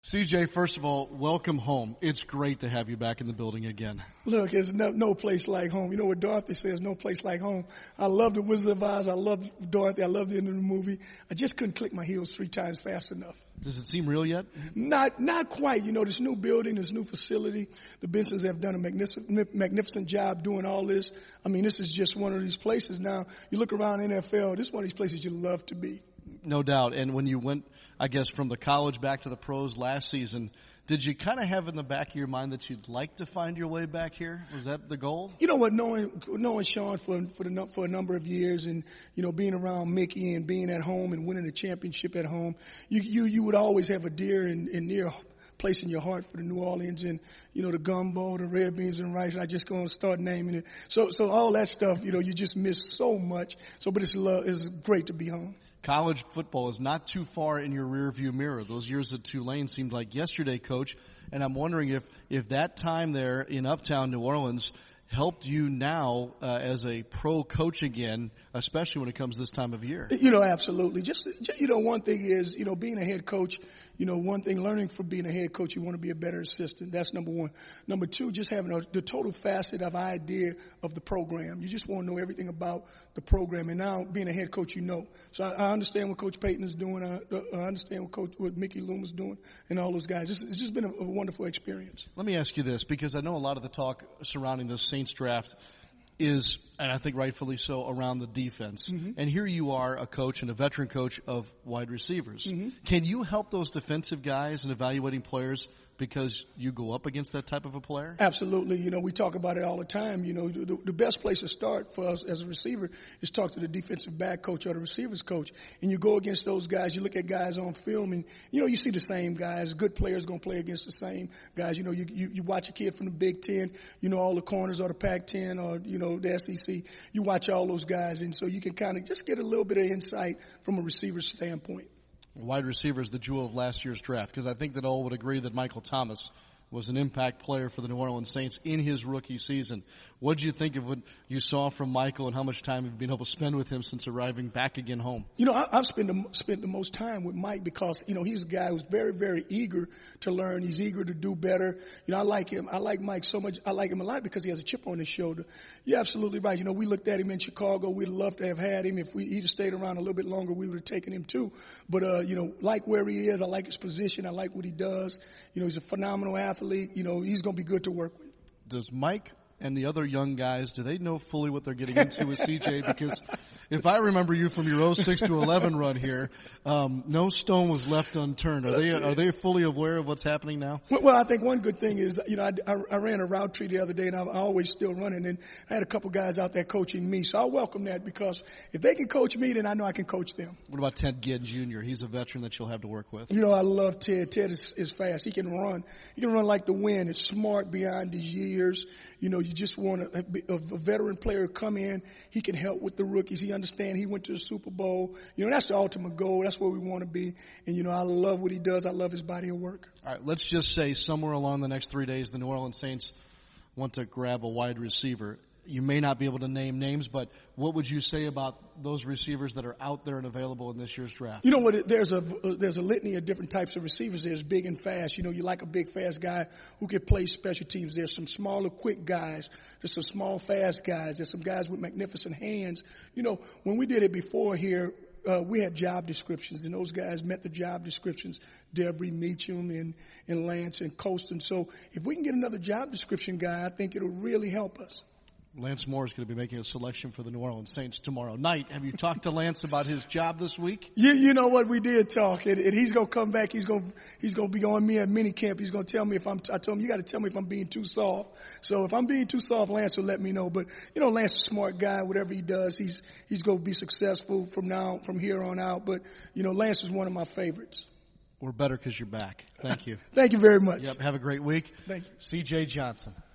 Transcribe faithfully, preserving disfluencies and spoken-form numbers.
C J, first of all, welcome home. It's great to have you back in the building again. Look, there's no, no place like home. You know what Dorothy says, no place like home. I love The Wizard of Oz. I love Dorothy. I love the end of the movie. I just couldn't click my heels three times fast enough. Does it seem real yet? Not not quite. You know, this new building, this new facility, the Bensons have done a magnificent, magnificent job doing all this. I mean, this is just one of these places now. You look around the N F L, this is one of these places you love to be. No doubt. And when you went, I guess, from the college back to the pros last season, did you kind of have in the back of your mind that you'd like to find your way back here? Was that the goal? You know what, knowing knowing Sean for for, the, for a number of years, and you know, being around Mickey and being at home and winning a championship at home, you you you would always have a dear and, and near place in your heart for the New Orleans, and you know, the gumbo, the red beans and rice. I just gonna start naming it. So so all that stuff, you know, you just miss so much. So, but it's love. It's great to be home. College football is not too far in your rearview mirror. Those years at Tulane seemed like yesterday, Coach. And I'm wondering if, if that time there in Uptown New Orleans helped you now uh, as a pro coach again, especially when it comes this time of year. You know, absolutely. Just, just you know, one thing is, you know, being a head coach, you know, one thing, learning from being a head coach, you want to be a better assistant. That's number one. Number two, just having a, the total facet of idea of the program. You just want to know everything about the program. And now being a head coach, you know. So I, I understand what Coach Payton is doing. I, I understand what Coach, what Mickey Loomis is doing and all those guys. It's, it's just been a, a wonderful experience. Let me ask you this, because I know a lot of the talk surrounding the Saints draft is, and I think rightfully so, around the defense. Mm-hmm. And here you are, a coach and a veteran coach of wide receivers. Mm-hmm. Can you help those defensive guys in evaluating players because you go up against that type of a player? Absolutely. You know, we talk about it all the time. You know, the, the best place to start for us as a receiver is talk to the defensive back coach or the receivers coach. And you go against those guys. You look at guys on film, and, you know, you see the same guys. Good players going to play against the same guys. You know, you, you, you watch a kid from the Big Ten, you know, all the corners or the Pac ten or, you know, the S E C. You watch all those guys, and so you can kind of just get a little bit of insight from a receiver standpoint. Wide receiver is the jewel of last year's draft, because I think that all would agree that Michael Thomas was an impact player for the New Orleans Saints in his rookie season. What did you think of what you saw from Michael, and how much time have you been able to spend with him since arriving back again home? You know, I, I've spent the, spent the most time with Mike because, you know, he's a guy who's very, very eager to learn. He's eager to do better. You know, I like him. I like Mike so much. I like him a lot because he has a chip on his shoulder. You're absolutely right. You know, we looked at him in Chicago. We'd love to have had him. If we, he'd have stayed around a little bit longer, we would have taken him too. But, uh, you know, like where he is, I like his position. I like what he does. You know, he's a phenomenal athlete. You know, he's going to be good to work with. Does Mike and the other young guys, do they know fully what they're getting into with C J? Because if I remember you from your oh six to eleven run here, um, no stone was left unturned. Are they are they fully aware of what's happening now? Well, well I think one good thing is, you know, I, I, I ran a route tree the other day, and I, I always still running, and I had a couple guys out there coaching me. So I welcome that, because if they can coach me, then I know I can coach them. What about Ted Ginn Junior? He's a veteran that you'll have to work with. You know, I love Ted. Ted is, is fast. He can run. He can run like the wind. It's smart beyond his years. You know, you just want a, a, a veteran player to come in. He can help with the rookies. He understands. He went to the Super Bowl. You know, that's the ultimate goal. That's where we want to be. And, you know, I love what he does. I love his body of work. All right, let's just say somewhere along the next three days, the New Orleans Saints want to grab a wide receiver. You may not be able to name names, but what would you say about those receivers that are out there and available in this year's draft? You know what? There's a there's a litany of different types of receivers. There's big and fast. You know, you like a big, fast guy who can play special teams. There's some smaller, quick guys. There's some small, fast guys. There's some guys with magnificent hands. You know, when we did it before here, Uh, we had job descriptions, and those guys met the job descriptions, Debris, Meacham, and, and Lance, and Colston. So if we can get another job description guy, I think it'll really help us. Lance Moore is going to be making a selection for the New Orleans Saints tomorrow night. Have you talked to Lance about his job this week? You, you know what? We did talk, and, and he's going to come back. He's going he's going to be on me at minicamp. He's going to tell me if I'm. I told him, you got to tell me if I'm being too soft. So if I'm being too soft, Lance will let me know. But you know, Lance is a smart guy. Whatever he does, he's he's going to be successful from now from here on out. But you know, Lance is one of my favorites. We're better because you're back. Thank you. Thank you very much. Yep. Have a great week. Thank you. C J Johnson.